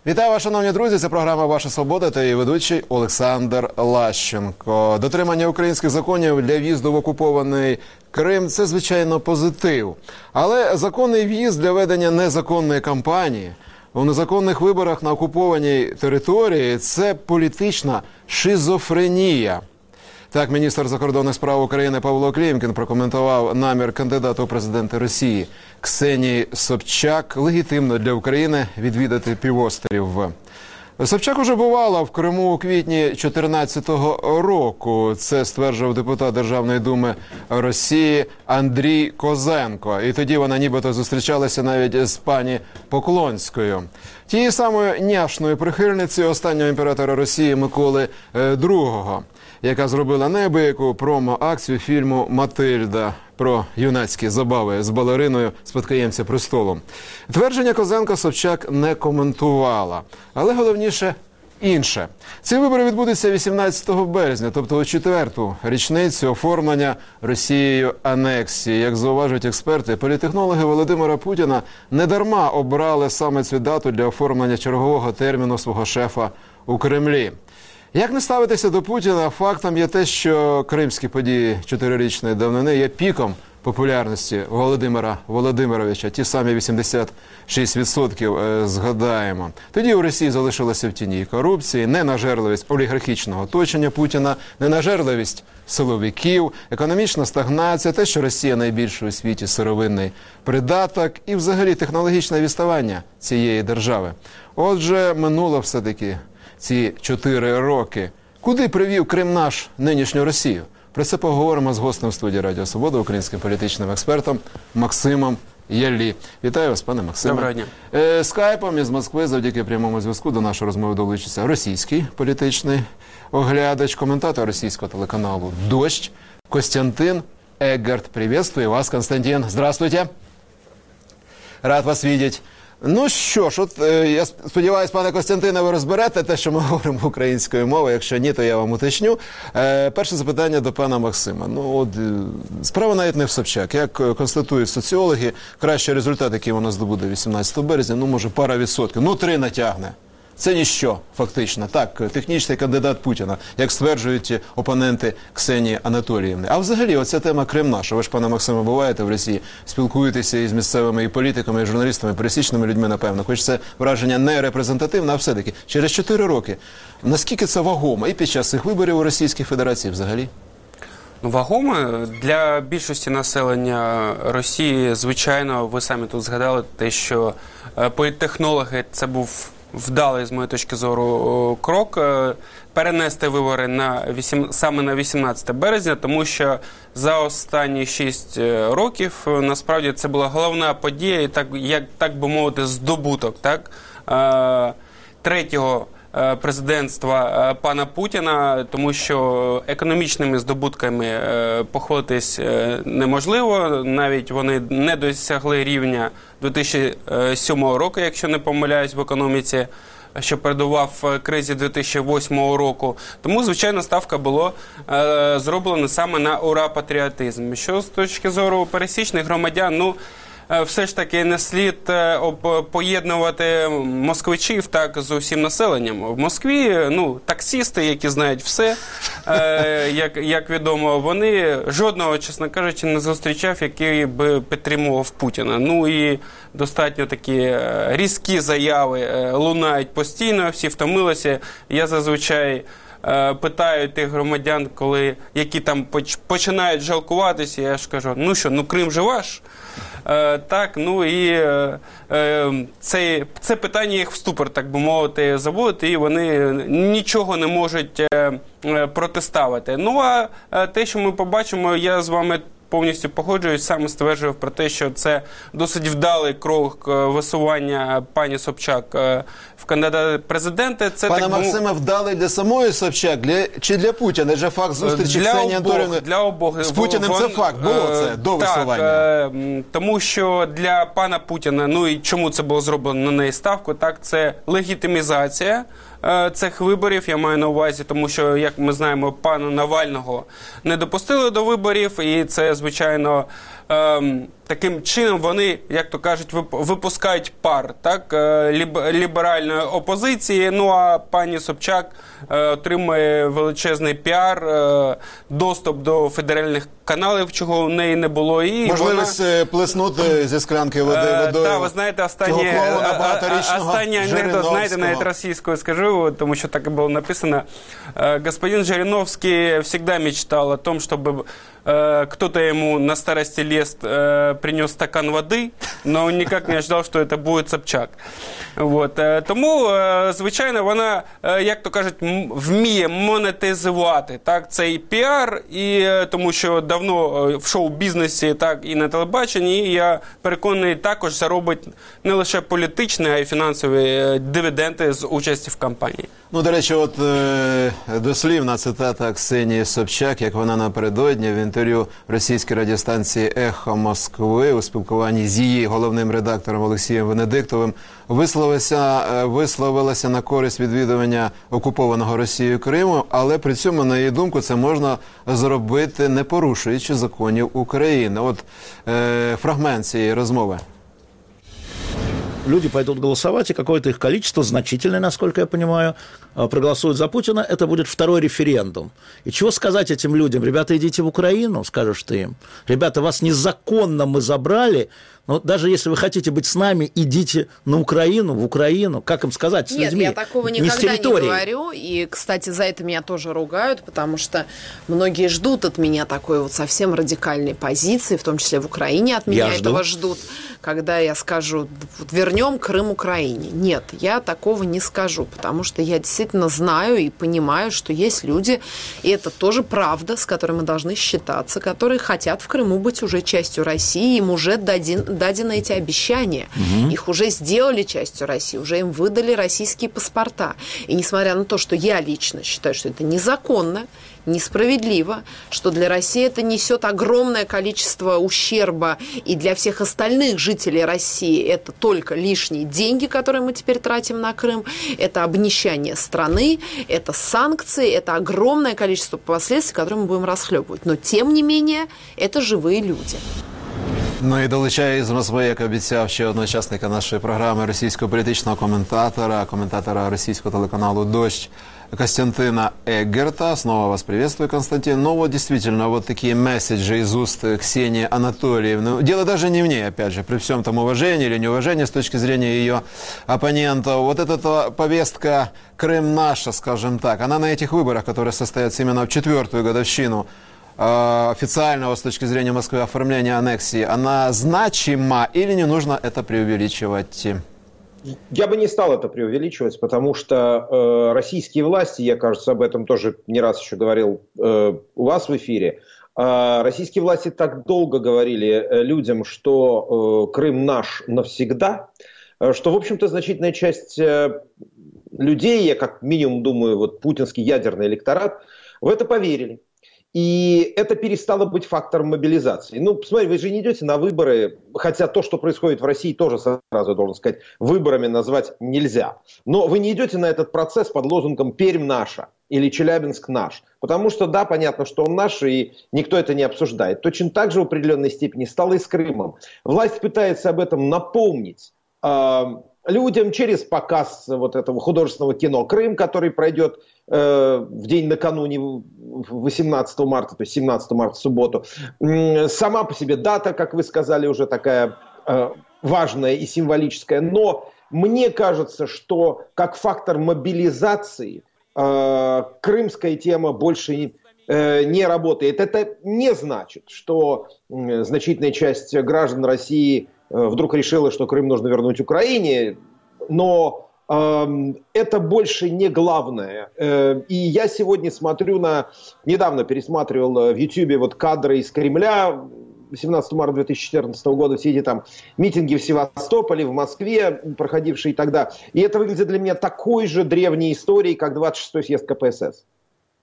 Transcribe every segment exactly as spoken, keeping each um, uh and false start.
Вітаю вас, шановні друзі, це програма «Ваша свобода» та її ведучий Олександр Лащенко. Дотримання українських законів для в'їзду в окупований Крим – це, звичайно, позитив. Але законний в'їзд для ведення незаконної кампанії у незаконних виборах на окупованій території – це політична шизофренія. Так, міністр закордонних справ України Павло Клімкін прокоментував намір кандидата у президенти Росії Ксенії Собчак легітимно для України відвідати півострів. Собчак уже бувала в Криму у квітні дві тисячі чотирнадцятого року. Це стверджував депутат Державної думи Росії Андрій Козенко. І тоді вона нібито зустрічалася навіть з пані Поклонською. Тією самою няшною прихильницею останнього імператора Росії Миколи другого, яка зробила неабияку промо-акцію фільму «Матильда» про юнацькі забави з балериною спадкоємця престолу. Твердження Козенка Собчак не коментувала. Але головніше інше. Ці вибори відбудуться вісімнадцятого березня, тобто у четверту річницю оформлення Росією анексії. Як зауважують експерти, політтехнологи Володимира Путіна недарма обрали саме цю дату для оформлення чергового терміну свого шефа у Кремлі. Як не ставитися до Путіна, фактом є те, що кримські події чотирирічної давнини є піком популярності Володимира Володимировича. Ті самі вісімдесят шість відсотків згадаємо. Тоді у Росії залишилося в тіні корупції, ненажерливість олігархічного оточення Путіна, ненажерливість силовиків, економічна стагнація, те, що Росія найбільший у світі сировинний придаток і взагалі технологічне відставання цієї держави. Отже, минуло все-таки ці чотири роки. Куди привів Крим наш нинішню Росію? Про це поговоримо з гостем студії Радіо Свобода, українським політичним експертом Максимом Яллі. Вітаю вас, пане Максиме. Доброго дня. Е, скайпом із Москви завдяки прямому зв'язку до нашої розмови долучиться російський політичний оглядач, коментатор російського телеканалу «Дождь» Костянтин Еггарт. Приветствую вас, Константин. Здравствуйте. Рад вас видеть. Ну що ж, от е, я сподіваюся, пане Костянтине, ви розберете те, що ми говоримо українською мовою. Якщо ні, то я вам уточню. Е, перше запитання до пана Максима. Ну, от, е, справа навіть не в Собчак. Як констатують соціологи, кращий результат, який вона здобуде вісімнадцятого березня, ну, може, пара відсотків, ну, три натягне. Це ніщо, фактично. Так, технічний кандидат Путіна, як стверджують опоненти Ксенії Анатоліївни. А взагалі, оця тема Крим наша. Ви ж, пане Максиме, буваєте в Росії, спілкуєтеся із місцевими і політиками, і журналістами, пересічними людьми, напевно. Хоч це враження не репрезентативне, а все-таки через чотири роки. Наскільки це вагомо і під час цих виборів у Російській Федерації взагалі? Ну, вагомо для більшості населення Росії, звичайно, ви самі тут згадали те, що політтехнологи – це був вдалий, з моєї точки зору, крок перенести вибори на вісім... саме на вісімнадцяте березня, тому що за останні шість років насправді це була головна подія і, так, як, так би мовити, здобуток, так, третього президентства пана Путіна, тому що економічними здобутками похвалитись неможливо, навіть вони не досягли рівня дві тисячі сьомого року, якщо не помиляюсь, в економіці, що передував кризі дві тисячі восьмого року. Тому, звичайно, ставка була е, зроблена саме на ура-патріотизм. Що з точки зору пересічних громадян, ну, все ж таки не слід поєднувати москвичів так з усім населенням. В Москві, ну, таксісти, які знають все, е, як, як відомо, вони жодного, чесно кажучи, не зустрічав, який би підтримував Путіна. Ну і достатньо такі різкі заяви лунають постійно, всі втомилися. Я зазвичай питають тих громадян, коли, які там починають жалкуватися, я ж кажу, ну що, ну Крим же ваш? Е, так, ну і е, це, це питання їх в ступор, так би мовити, заводити, і вони нічого не можуть е, протиставити. Ну а те, що ми побачимо, я з вами повністю погоджуюсь, саме стверджував про те, що це досить вдалий крок висування пані Собчак в кандидати президенти. Це, Пане так, Максиме, вдалий для самої Собчак для, чи для Путіна? Адже факт зустрічі Ксенії Анатоліївни для обох. З Путіним Вон, це факт, було це до так, висування? Тому що для пана Путіна, ну і чому це було зроблено на неї ставку, так, це легітимізація цих виборів, я маю на увазі, тому що, як ми знаємо, пана Навального не допустили до виборів, і це, звичайно, ем, таким чином вони, як то кажуть, випускають пар, так, ліберальної опозиції. Ну а пані Собчак отримує величезний піар, доступ до федеральних каналів, чого в неї не було. І можливість вона... плеснути зі склянки води водою. Так, ви знаєте, останній анекдот, знаєте, навіть російською скажу, тому що так і було написано. Господин Жириновский всегда мечтал о том, чтобы кто-то ему на старости лет принес стакан воды, но он никак не ожидал, що це буде Собчак. Вот. Тому, звичайно, вона, як то кажуть, вміє монетизувати, так, цей піар, і тому що давно в шоу-бізнесі, так, і на телебаченні, і я переконаний, також заробить не лише політичні, а й фінансові дивіденди з участі в кампанії. Ну, до речі, от е, дослівна цитата Ксенії Собчак, як вона напередодні в інтерв'ю російській радіостанції «Ехо Москви» у спілкуванні з її головним редактором Олексієм Венедиктовим висловилася, висловилася на користь відвідування окупованого Росією Криму, але при цьому, на її думку, це можна зробити, не порушуючи законів України. От е, фрагмент цієї розмови. Люди пойдут голосовать, и какое-то их количество, значительное, насколько я понимаю, проголосуют за Путина. Это будет второй референдум. И чего сказать этим людям? Ребята, идите в Украину, скажешь ты им. Ребята, вас незаконно мы забрали, но даже если вы хотите быть с нами, идите на Украину, в Украину. Как им сказать с Нет, людьми? я такого не никогда не говорю. И, кстати, за это меня тоже ругают, потому что многие ждут от меня такой вот совсем радикальной позиции, в том числе в Украине от меня я этого жду. ждут, когда я скажу, вот вернем Крым Украине. Нет, я такого не скажу, потому что я действительно знаю и понимаю, что есть люди, и это тоже правда, с которыми мы должны считаться, которые хотят в Крыму быть уже частью России, им уже даден, дадены эти обещания. Угу. Их уже сделали частью России, уже им выдали российские паспорта. И несмотря на то, что я лично считаю, что это незаконно, несправедливо, что для России это несет огромное количество ущерба, и для всех остальных жителей России это только лишние деньги, которые мы теперь тратим на Крым, это обнищание страны, это санкции, это огромное количество последствий, которые мы будем расхлебывать. Но, тем не менее, это живые люди. Ну і долучає з Москви, як обіцяв, ще одного учасника нашої програми, російського політичного коментатора, коментатора російського телеканалу «Дождь» Костянтина Эггерта. Снова вас приветствую, Константин. Ну вот действительно, вот такие месседжи из уст Ксении Анатольевны. Дело даже не в ней, опять же, при всем там уважении или неуважении с точки зрения ее оппонентов. Вот эта повестка «Крым наша», скажем так, она на этих выборах, которые состоятся именно в четвертую годовщину официального с точки зрения Москвы оформления аннексии, она значима или не нужно это преувеличивать? Я бы не стал это преувеличивать, потому что э, российские власти, я, кажется, об этом тоже не раз еще говорил э, у вас в эфире, э, российские власти так долго говорили людям, что э, Крым наш навсегда, э, что, в общем-то, значительная часть э, людей, я как минимум думаю, вот путинский ядерный электорат, в это поверили. И это перестало быть фактором мобилизации. Ну, посмотрите, вы же не идете на выборы, хотя то, что происходит в России, тоже сразу, должен сказать, выборами назвать нельзя. Но вы не идете на этот процесс под лозунгом «Пермь наша» или «Челябинск наш». Потому что, да, понятно, что он наш, и никто это не обсуждает. Точно так же в определенной степени стало и с Крымом. Власть пытается об этом напомнить э, людям через показ вот этого художественного кино «Крым», который пройдет э, в день накануне восемнадцатого марта, то есть семнадцатого марта в субботу. Сама по себе дата, как вы сказали, уже такая э, важная и символическая. Но мне кажется, что как фактор мобилизации э, крымская тема больше э, не работает. Это не значит, что э, значительная часть граждан России вдруг решила, что Крым нужно вернуть Украине, но э, это больше не главное. Э, и я сегодня смотрю на... Недавно пересматривал в Ютьюбе вот кадры из Кремля восемнадцатого марта две тысячи четырнадцатого года, все эти там митинги в Севастополе, в Москве, проходившие тогда. И это выглядит для меня такой же древней историей, как двадцать шестой съезд ка пэ эс эс.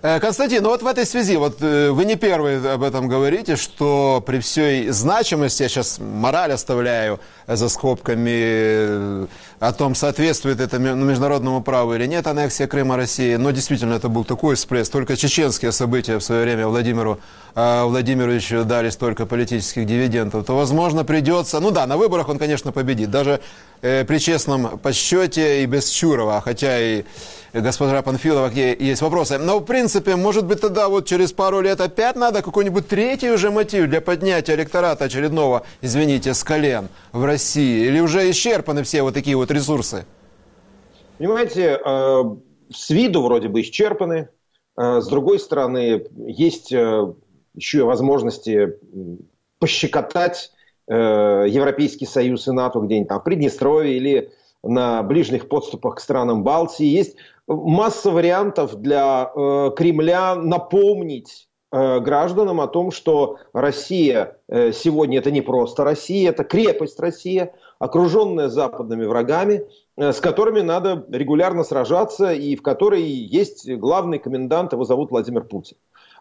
Константин, ну вот в этой связи, вот вы не первый об этом говорите, что при всей значимости, я сейчас мораль оставляю за скобками, о том, соответствует это международному праву или нет аннексия Крыма России, но действительно это был такой всплеск. Только чеченские события в свое время Владимиру Владимировичу дали столько политических дивидендов, то, возможно, придется... Ну да, на выборах он, конечно, победит. Даже э, при честном подсчете и без Чурова, хотя и госпожа Панфилова, где есть вопросы. Но, в принципе, может быть, тогда вот через пару лет опять надо какой-нибудь третий уже мотив для поднятия электората очередного, извините, с колен в России? Или уже исчерпаны все вот такие вот ресурсы? Понимаете, э, с виду вроде бы исчерпаны. Э, с другой стороны, есть... Э, еще и возможности пощекотать э, Европейский Союз и НАТО где-нибудь там в Приднестровье или на ближних подступах к странам Балтии. Есть масса вариантов для э, Кремля напомнить э, гражданам о том, что Россия э, сегодня это не просто Россия, это крепость Россия, окруженная западными врагами, э, с которыми надо регулярно сражаться и в которой есть главный комендант, его зовут Владимир Путин.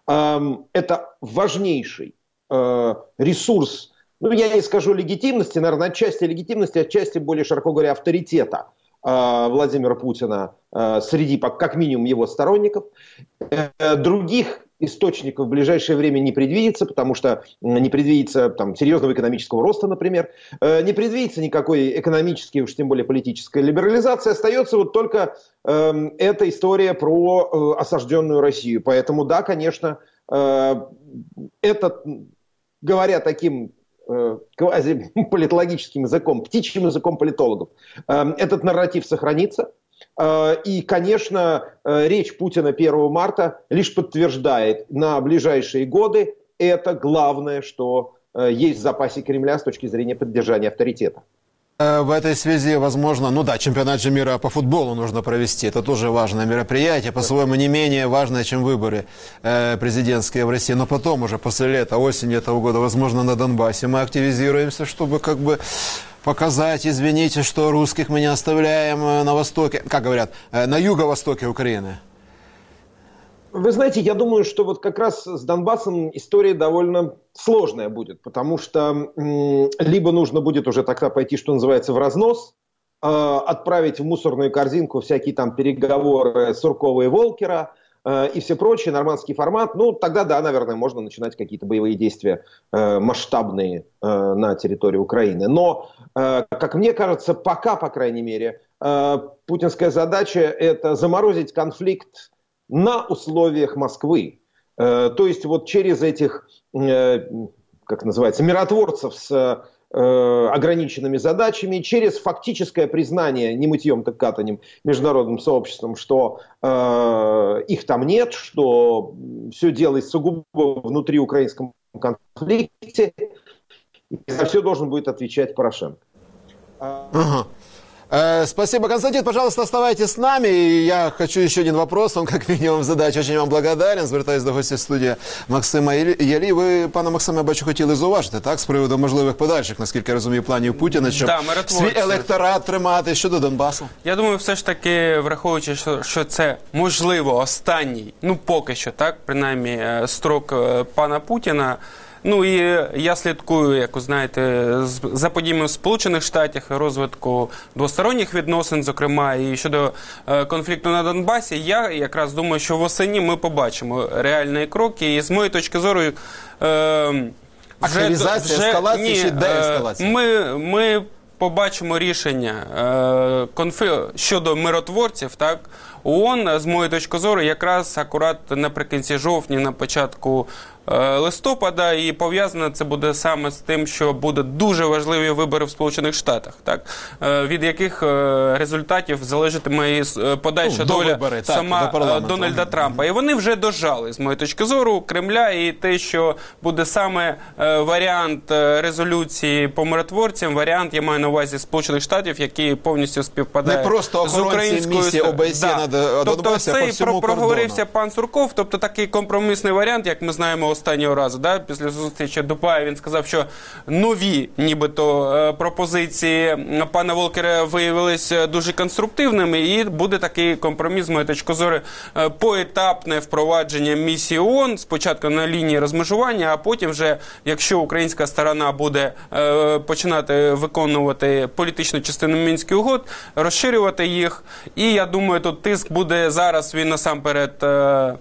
Это важнейший э, ресурс, ну, я не скажу легитимности, наверное, отчасти легитимности, отчасти, более широко говоря, авторитета э, Владимира Путина э, среди, как минимум, его сторонников. Э, других источников в ближайшее время не предвидится, потому что не предвидится там, серьезного экономического роста, например, э, не предвидится никакой экономической, уж тем более политической либерализации. Остается вот только э, эта история про э, осажденную Россию. Поэтому, да, конечно, э, это, говоря таким э, квазиполитологическим языком, птичьим языком политологов, э, этот нарратив сохранится. И, конечно, речь Путина первого марта лишь подтверждает на ближайшие годы это главное, что есть в запасе Кремля с точки зрения поддержания авторитета. В этой связи, возможно, ну да, чемпионат же мира по футболу нужно провести. Это тоже важное мероприятие, по-своему не менее важное, чем выборы э, президентские в России. Но потом уже, после лета, осени этого года, возможно, на Донбассе мы активизируемся, чтобы как бы показать, извините, что русских мы не оставляем на востоке, как говорят, на юго-востоке Украины. Вы знаете, я думаю, что вот как раз с Донбассом история довольно сложная будет, потому что м, либо нужно будет уже тогда пойти, что называется, в разнос, э, отправить в мусорную корзинку всякие там переговоры Суркова и Волкера э, и все прочее, нормандский формат, ну тогда да, наверное, можно начинать какие-то боевые действия э, масштабные э, на территории Украины. Но, э, как мне кажется, пока, по крайней мере, э, путинская задача – это заморозить конфликт на условиях Москвы. Э, то есть вот через этих, э, как называется, миротворцев с э, ограниченными задачами, через фактическое признание, не мытьем, так катанем, международным сообществом, что э, их там нет, что все делается сугубо внутри украинского конфликте, и за все должен будет отвечать Порошенко. Ага. Спасибо, Константин. Пожалуйста, оставайтесь с нами. І я хочу ще один вопрос, вам як мінімум задати. Очень вам благодарен. Звертаюсь до гостя студії Максима Ялі. Ви, пане Максиме, я бачу, хотіли зауважити, так, з приводу можливих подальших, наскільки я розумію, планів Путіна, щоб да, свій електорат тримати щодо Донбасу? Я думаю, все ж таки, враховуючи, що, що це, можливо, останній, ну, поки що, так, принаймні, строк пана Путіна. Ну і я слідкую, як ви знаєте, за подіями в Сполучених Штатах, розвитку двосторонніх відносин, зокрема, і щодо е, конфлікту на Донбасі. Я якраз думаю, що восені ми побачимо реальні кроки. І з моєї точки зору... Е, Активізація, вже, ескалація ні, чи деескалація? Е, ми, ми побачимо рішення е, конфлі... щодо миротворців, так? ООН, з моєї точки зору, якраз акурат наприкінці жовтня, на початку е, листопада, і пов'язано це буде саме з тим, що будуть дуже важливі вибори в Сполучених Штатах, так? Е, від яких е, результатів залежатиме і подальша ну, доля вибори, сама так, Дональда Трампа. І вони вже дожали, з моєї точки зору, Кремля, і те, що буде саме е, варіант резолюції по миротворцям, варіант, я маю на увазі, Сполучених Штатів, який повністю співпадає Не просто з українською... місії ОБСЄ да, на Донбасі, тобто а це по і всьому про- проговорився кордону. пан Сурков, тобто такий компромісний варіант, як ми знаємо останнього разу, да? Після зустрічі Дубая він сказав, що нові нібито е, пропозиції пана Волкера виявились дуже конструктивними, і буде такий компроміс, з моєї точки зору, е, поетапне впровадження місії ООН, спочатку на лінії розмежування, а потім вже, якщо українська сторона буде е, починати виконувати політичну частину Мінських угод, розширювати їх. І я думаю, тут тиск буде зараз, він насамперед е,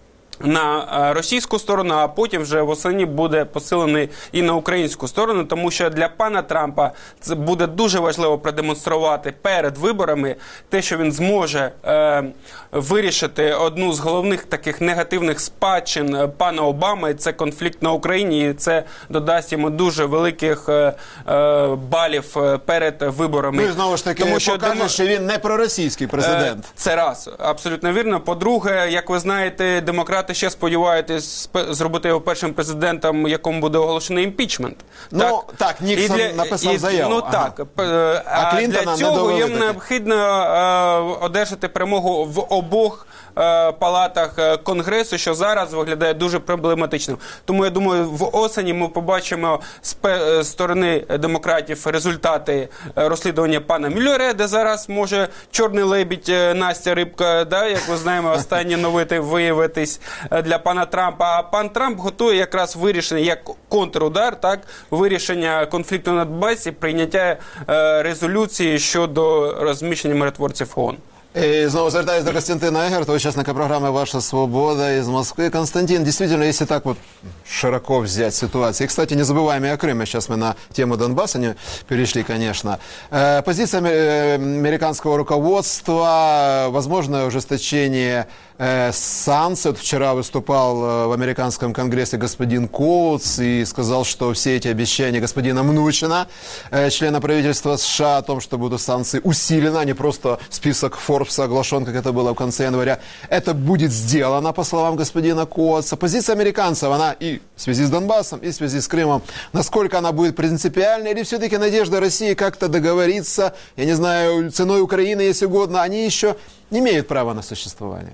на російську сторону, а потім вже восени буде посилений і на українську сторону, тому що для пана Трампа це буде дуже важливо продемонструвати перед виборами те, що він зможе е, вирішити одну з головних таких негативних спадщин пана Обами, це конфлікт на Україні, і це додасть йому дуже великих е, е, балів перед виборами. Ну і знову ж таки, Тому що покаже, демо- що він не проросійський президент. Е, Це раз, абсолютно вірно. По-друге, як ви знаєте, демократи ще сподіваються зробити його першим президентом, якому буде оголошений імпічмент. Ну, так, Ніксон І для- написав і- заяву. Ну Ага. так. П- А, Клінтона для не цього довели їм таки. необхідно е, одержати перемогу в обох е, палатах е, Конгресу, що зараз виглядає дуже проблематичним. Тому, я думаю, в осені ми побачимо з пе- з сторони демократів результати е, розслідування пана Мюллера, де зараз може чорний лебідь е, Настя Рибка, да, як ми знаємо, останні новини виявитись е, для пана Трампа. А пан Трамп готує якраз вирішення, як контрудар, так, вирішення конфлікту на Донбасі, прийняття е, резолюції щодо розміщення миротворців ООН. И снова звертаюсь до Костянтина Эгерта, участника программы «Ваша свобода» из Москвы. Константин, действительно, если так вот широко взять ситуацию, и, кстати, не забываем и о Крыме, сейчас мы на тему Донбасса не перешли, конечно. Э, позиция аме- американского руководства, возможное ужесточение э, санкций. Вот вчера выступал э, в американском конгрессе господин Коутс и сказал, что все эти обещания господина Мнучина, э, члена правительства США, о том, что будут санкции усилены, а не просто список Форбса оглашен, как это было в конце января, это будет сделано, по словам господина Коутса. Позиция американцев, она и в связи с Донбассом, и в связи с Крымом, насколько она будет принципиальной, или все-таки надежда России как-то договориться, я не знаю, ценой Украины, если угодно, они еще не имеют права на существование?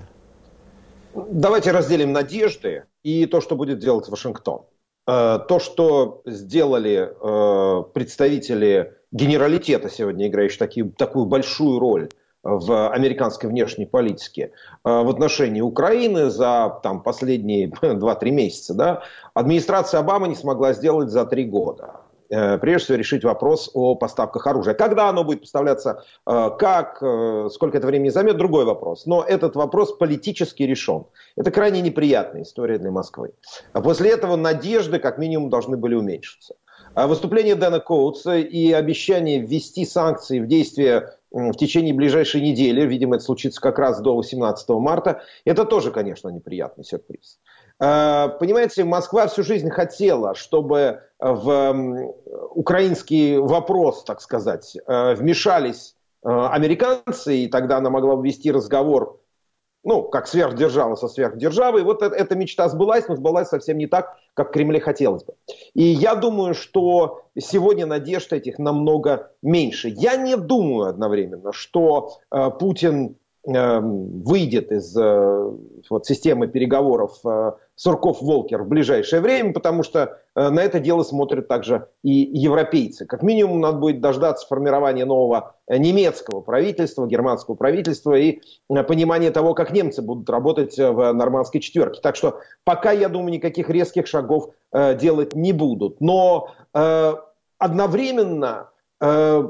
Давайте разделим надежды и то, что будет делать Вашингтон. Э, То, что сделали э, представители генералитета сегодня, играющие таки- такую большую роль в американской внешней политике э, в отношении Украины за там, последние два-три месяца, да, администрация Обамы не смогла сделать за три года. Э, Прежде всего решить вопрос о поставках оружия. Когда оно будет поставляться, э, как, э, сколько это времени займет, другой вопрос. Но этот вопрос политически решен. Это крайне неприятная история для Москвы. А после этого надежды как минимум должны были уменьшиться. А выступление Дэна Коутса и обещание ввести санкции в действие м, в течение ближайшей недели, видимо, это случится как раз до восемнадцатого марта, это тоже, конечно, неприятный сюрприз. Э, Понимаете, Москва всю жизнь хотела, чтобы в м, украинский вопрос, так сказать, э, вмешались э, американцы, и тогда она могла бы вести разговор, ну, как сверхдержава со сверхдержавой. И вот э- эта мечта сбылась, но сбылась совсем не так, как в Кремле хотелось бы. И я думаю, что сегодня надежд этих намного меньше. Я не думаю одновременно, что э, Путин э, выйдет из э, вот, системы переговоров э, Сурков-Волкер в ближайшее время, потому что э, на это дело смотрят также и европейцы. Как минимум надо будет дождаться формирования нового э, немецкого правительства, германского правительства и э, понимания того, как немцы будут работать э, в нормандской четверке. Так что пока, я думаю, никаких резких шагов э, делать не будут. Но э, одновременно э,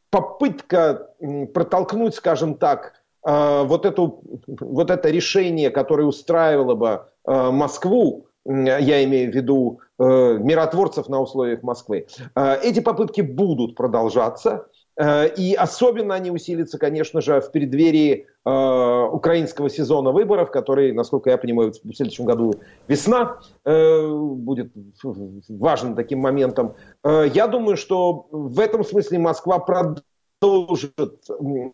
попытка м, протолкнуть, скажем так, э, вот, эту, вот это решение, которое устраивало бы э, Москву, м, я имею в виду э, миротворцев на условиях Москвы, э, эти попытки будут продолжаться. Э, И особенно они усилятся, конечно же, в преддверии э, украинского сезона выборов, который, насколько я понимаю, в следующем году весна э, будет важным таким моментом. Э, я думаю, что в этом смысле Москва продолжит м,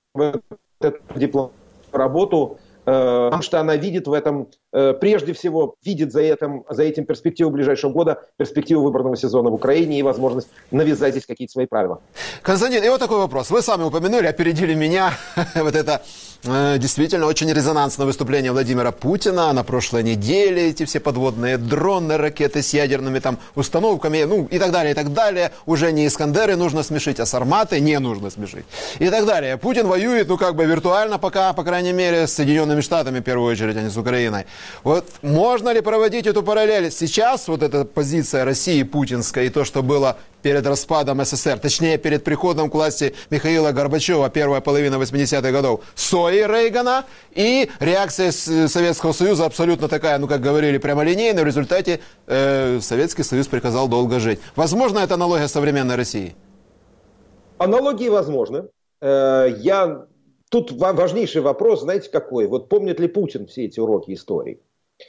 эту дипломатическую работу, э, потому что она видит в этом, э, прежде всего, видит за этим, за этим перспективу ближайшего года, перспективу выборного сезона в Украине и возможность навязать здесь какие-то свои правила. Константин, и вот такой вопрос. Вы сами упомянули, опередили меня, вот это Действительно, очень резонансное выступление Владимира Путина на прошлой неделе. Эти все подводные дроны, ракеты с ядерными там установками, ну и так далее, и так далее. Уже не Искандеры нужно смешить, а Сарматы не нужно смешить. И так далее. Путин воюет, ну как бы виртуально пока, по крайней мере, с Соединенными Штатами в первую очередь, а не с Украиной. Вот можно ли проводить эту параллель? Сейчас вот эта позиция России путинская и то, что было перед распадом СССР, точнее перед приходом к власти Михаила Горбачева, первая половина восьмидесятых годов, Сои Рейгана, и реакция Советского Союза абсолютно такая, ну как говорили, прямолинейная. В результате э, Советский Союз приказал долго жить. Возможно, это аналогия современной России? Аналогии возможны. Э, я... Тут важнейший вопрос, знаете какой? Вот помнит ли Путин все эти уроки истории?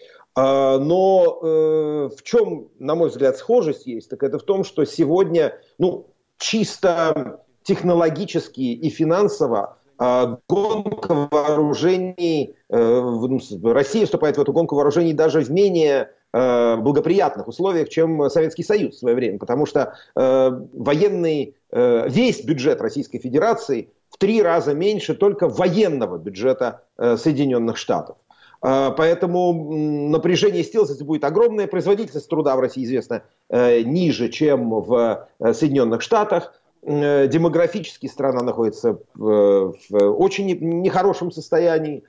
Но э, в чем, на мой взгляд, схожесть есть, так это в том, что сегодня, ну, чисто технологически и финансово э, гонка вооружений, э, Россия вступает в эту гонку вооружений даже в менее э, благоприятных условиях, чем Советский Союз в свое время, потому что э, военный, э, весь бюджет Российской Федерации в три раза меньше только военного бюджета э, Соединенных Штатов. Поэтому напряжение сил здесь будет огромное. Производительность труда в России, известно, ниже, чем в Соединенных Штатах. Демографически страна находится в очень нехорошем состоянии.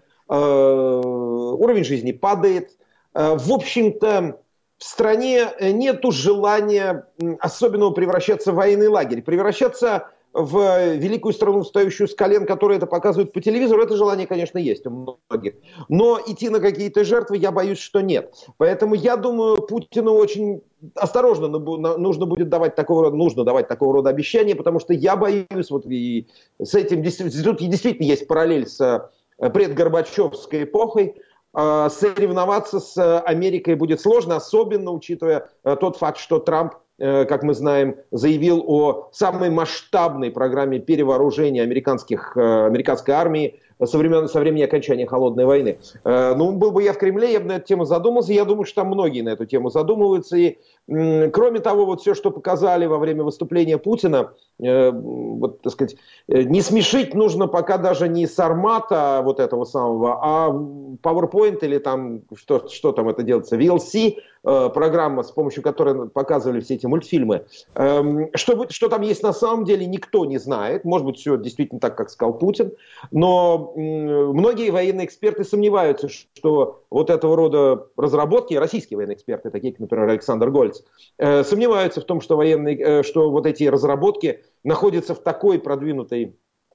Уровень жизни падает. В общем-то, в стране нет желания особенного превращаться в военный лагерь. Превращаться в великую страну, стоящую с колен, которая это показывает по телевизору, это желание, конечно, есть у многих. Но идти на какие-то жертвы, я боюсь, что нет. Поэтому я думаю, Путину очень осторожно нужно будет давать такого рода, нужно давать такого рода обещания, потому что я боюсь, вот и с этим тут действительно есть параллель с предгорбачевской эпохой. Соревноваться с Америкой будет сложно, особенно учитывая тот факт, что Трамп, как мы знаем, заявил о самой масштабной программе перевооружения американских, американской армии со времени, со времени окончания Холодной войны. Ну, был бы я в Кремле, я бы на эту тему задумался. Я думаю, что там многие на эту тему задумываются. И, кроме того, вот все, что показали во время выступления Путина, вот, так сказать, не смешить нужно пока даже не Сармата вот этого самого, а PowerPoint или там, что, что там это делается, ви эл си, программа, с помощью которой показывали все эти мультфильмы. Что, что там есть на самом деле, никто не знает. Может быть, все действительно так, как сказал Путин. Но многие военные эксперты сомневаются, что вот этого рода разработки, российские военные эксперты, такие как, например, Александр Гольц, сомневаются в том, что, военные, что вот эти разработки находятся в такой продвинутой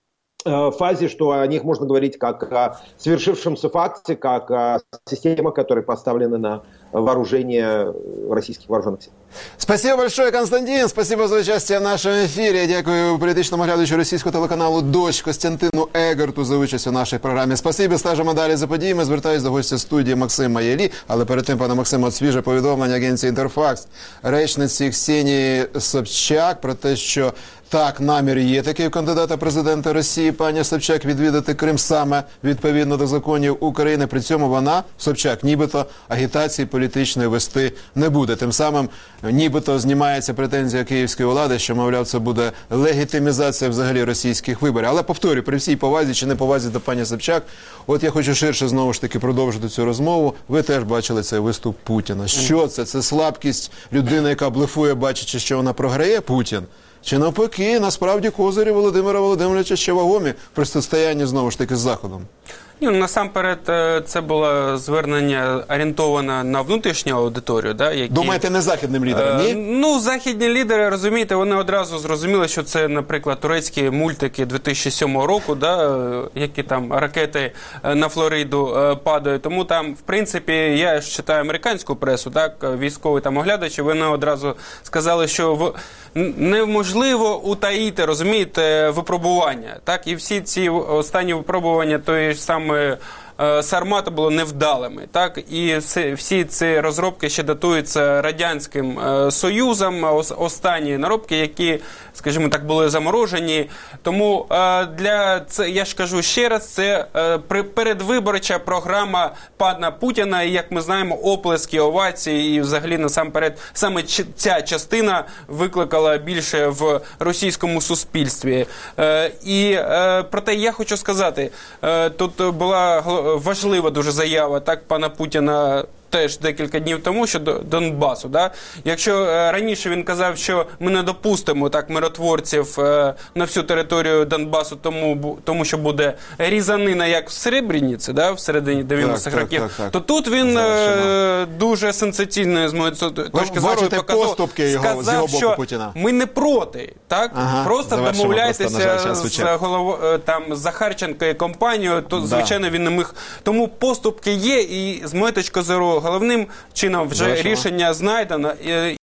фазе, что о них можно говорить как о свершившемся факте, как о системах, которые поставлены на вооружение российских вооруженных сил. Спасибо большое, Константин. Спасибо за участие в нашому ефірі. Дякую політичному оглядачу російського телеканалу «Дождь» Костянтину Егерту за участь у нашій програмі. Спасибі. Стежимо далі за подіями. Звертаюся до гостя студії Максима Єлі. Але перед тим, пане Максиме, от свіже повідомлення агенції «Інтерфакс» речниці Ксенії Собчак про те, що так, намір є такий у кандидата президента Росії, пані Собчак, відвідати Крим саме відповідно до законів України. При цьому вона, Собчак, нібито агітації політичної вести не буде. Тим самим нібито знімається претензія київської влади, що, мовляв, це буде легітимізація взагалі російських виборів. Але, повторюю, при всій повазі чи неповазі до пані Собчак, от я хочу ширше знову ж таки продовжити цю розмову. Ви теж бачили цей виступ Путіна. Що це? Це слабкість людини, яка блефує, бачачи, що вона програє, Путін? Чи навпаки, насправді козирі Володимира Володимировича ще вагомі в протистоянні, знову ж таки, з Заходом? Ні, насамперед, це було звернення орієнтоване на внутрішню аудиторію. Да, які... Думаєте, не західним лідерам, ні? Е, ну, західні лідери, розумієте, вони одразу зрозуміли, що це, наприклад, турецькі мультики дві тисячі сьомого року, да, які там ракети на Флориду падають. Тому там, в принципі, я ж читаю американську пресу, так, військові там оглядачі, вони одразу сказали, що в... неможливо утаїти, розумієте, випробування. Так, і всі ці останні випробування тої ж самої е, Сармата було невдалими. Так? І все, всі ці розробки ще датуються Радянським е, Союзом, ос, останні наробки, які, скажімо так, були заморожені. Тому е, для це, я ж кажу ще раз, це е, при, передвиборча програма пана Путіна, і, як ми знаємо, оплески, овації і взагалі насамперед саме ця частина викликала більше в російському суспільстві. Е, і е, проте я хочу сказати, е, тут була важлива дуже заява так пана Путіна теж декілька днів тому щодо Донбасу. Да? Якщо е, раніше він казав, що ми не допустимо так миротворців е, на всю територію Донбасу, тому, бу- тому що буде різанина, як в Сребрениці, да, в середині дев'яностих так, років, так, так. то тут він е, дуже сенсаційно, з моєї точки зору, бачите показав, поступки його- з сказав, його боку що Путіна? ми не проти, так? Ага, просто завершимо, домовляйтеся просто, на жаль, час з вичерпує. голов... там, з Захарченко і компанією, то, Да. звичайно, він не міг. Тому поступки є, і з моєї точки зору головним чином вже Завершимо. рішення знайдено. І,